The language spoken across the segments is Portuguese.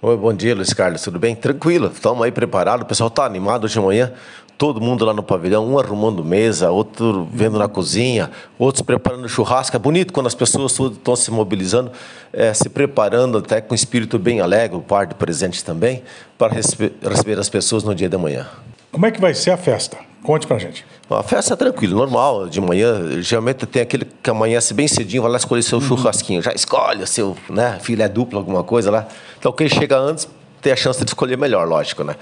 Oi, bom dia, Luiz Carlos, tudo bem? Tranquilo, estamos aí preparados, o pessoal está animado hoje de manhã, todo mundo lá no pavilhão, um arrumando mesa, outro vendo na cozinha, outros preparando churrasco. É bonito quando as pessoas estão se mobilizando, se preparando até com espírito bem alegre, o par de presente também, para receber as pessoas no dia da manhã. Como é que vai ser a festa? Conte pra gente. A festa é tranquila, normal, de manhã, geralmente tem aquele que amanhece bem cedinho, vai lá escolher seu churrasquinho, já escolhe o seu, né, filé duplo, alguma coisa lá. Então quem chega antes tem a chance de escolher melhor, lógico, né.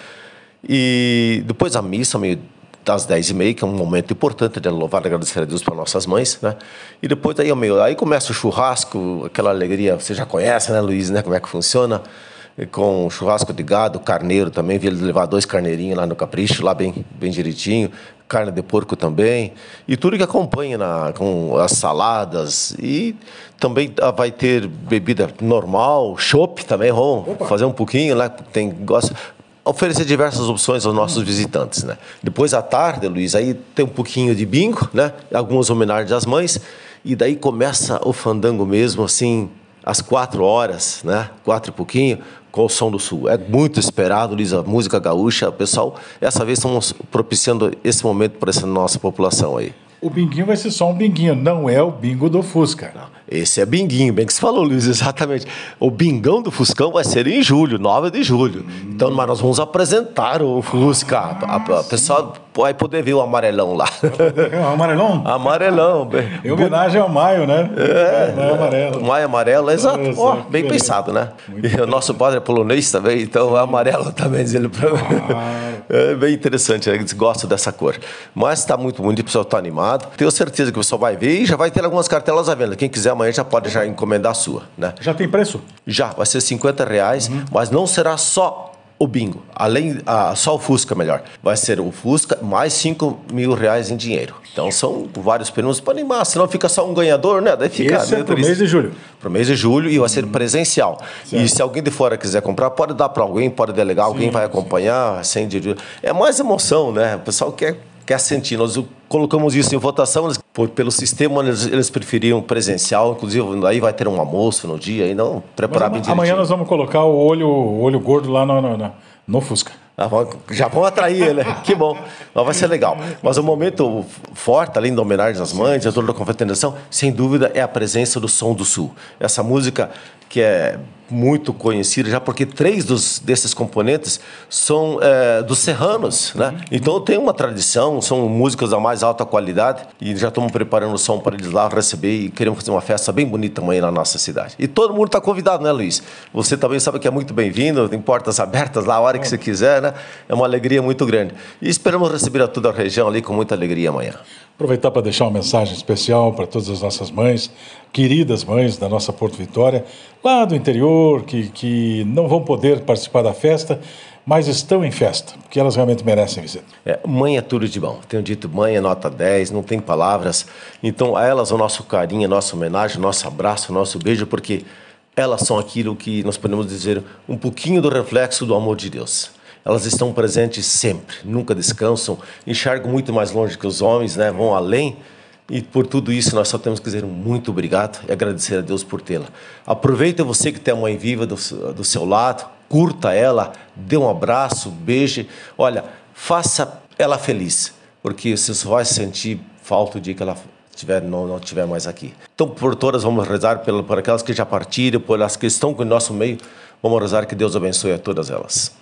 E depois a missa, meio das 10h30, que é um momento importante de louvar e agradecer a Deus para nossas mães, né. E depois aí começa o churrasco, aquela alegria, você já conhece, né, Luiz, né, como é que funciona. Com churrasco de gado, carneiro também, vi eles levar 2 carneirinhos lá no Capricho, lá bem direitinho, carne de porco também, e tudo que acompanha com as saladas, e também vai ter bebida normal, chopp também, vamos fazer um pouquinho lá, tem gosta, oferecer diversas opções aos nossos visitantes, né? Depois à tarde, Luiz, aí tem um pouquinho de bingo, né? Algumas homenagens às mães, e daí começa o fandango mesmo, assim, às 4h, né? 4 e pouquinho, com o Som do Sul. É muito esperado, Luiz, a música gaúcha. O pessoal, essa vez estamos propiciando esse momento para essa nossa população aí. O binguinho vai ser só um binguinho, não é o bingo do Fusca. Não, esse é binguinho, bem que você falou, Luiz, exatamente. O bingão do Fuscão vai ser em julho, 9 de julho. Então, mas nós vamos apresentar o Fusca. O pessoal vai poder ver o amarelão lá. O amarelão? Amarelão. Em homenagem ao Maio, né? Maio amarelo. Maio amarelo, exato. Bem pensado, né? E o nosso padre é polonês também, então é amarelo também, diz ele para mim. É bem interessante, eles gostam dessa cor. Mas está muito bonito, o pessoal está animado. Tenho certeza que o pessoal vai ver e já vai ter algumas cartelas à venda. Quem quiser amanhã já pode já encomendar a sua, né? Já tem preço? Já, vai ser R$50, mas não será só o bingo, só o Fusca, melhor. Vai ser o Fusca mais R$5.000 em dinheiro. Então são vários prêmios para animar, senão fica só um ganhador, né? Daí fica, esse é pro mês de julho. Pro mês de julho, e vai ser presencial. Certo. E se alguém de fora quiser comprar, pode dar para alguém, pode delegar, alguém vai acompanhar, sem de... É mais emoção, né? O pessoal quer sentir. Nós colocamos isso em votação, pelo sistema eles preferiam presencial, inclusive aí vai ter um almoço no dia, e não preparar bem direitinho. Amanhã nós vamos colocar o olho gordo lá no Fusca. Já vão atrair ele, que bom, mas vai ser legal. Mas o momento forte, além da homenagem às mães, de toda a confraternização, sem dúvida é a presença do Som do Sul. Essa música que é muito conhecida, já porque 3 desses componentes são dos serranos, né? Então tem uma tradição, são músicas da mais alta qualidade, e já estamos preparando o som para eles lá receber, e queremos fazer uma festa bem bonita amanhã na nossa cidade. E todo mundo está convidado, né, Luiz? Você também sabe que é muito bem-vindo, tem portas abertas lá a hora que você quiser, né? É uma alegria muito grande. E esperamos receber a toda a região ali com muita alegria amanhã. Aproveitar para deixar uma mensagem especial para todas as nossas mães, queridas mães da nossa Porto Vitória, lá do interior, que não vão poder participar da festa, mas estão em festa, porque elas realmente merecem visita. Mãe é tudo de bom. Tenho dito, mãe é nota 10, não tem palavras. Então, a elas o nosso carinho, a nossa homenagem, o nosso abraço, o nosso beijo, porque elas são aquilo que nós podemos dizer um pouquinho do reflexo do amor de Deus. Elas estão presentes sempre, nunca descansam, enxergam muito mais longe que os homens, né? Vão além. E por tudo isso nós só temos que dizer muito obrigado e agradecer a Deus por tê-la. Aproveita você que tem a mãe viva do seu lado, curta ela, dê um abraço, beije. Olha, faça ela feliz, porque você só vai sentir falta o dia que ela não estiver mais aqui. Então, por todas, vamos rezar por aquelas que já partiram, por as que estão no nosso meio. Vamos rezar que Deus abençoe a todas elas.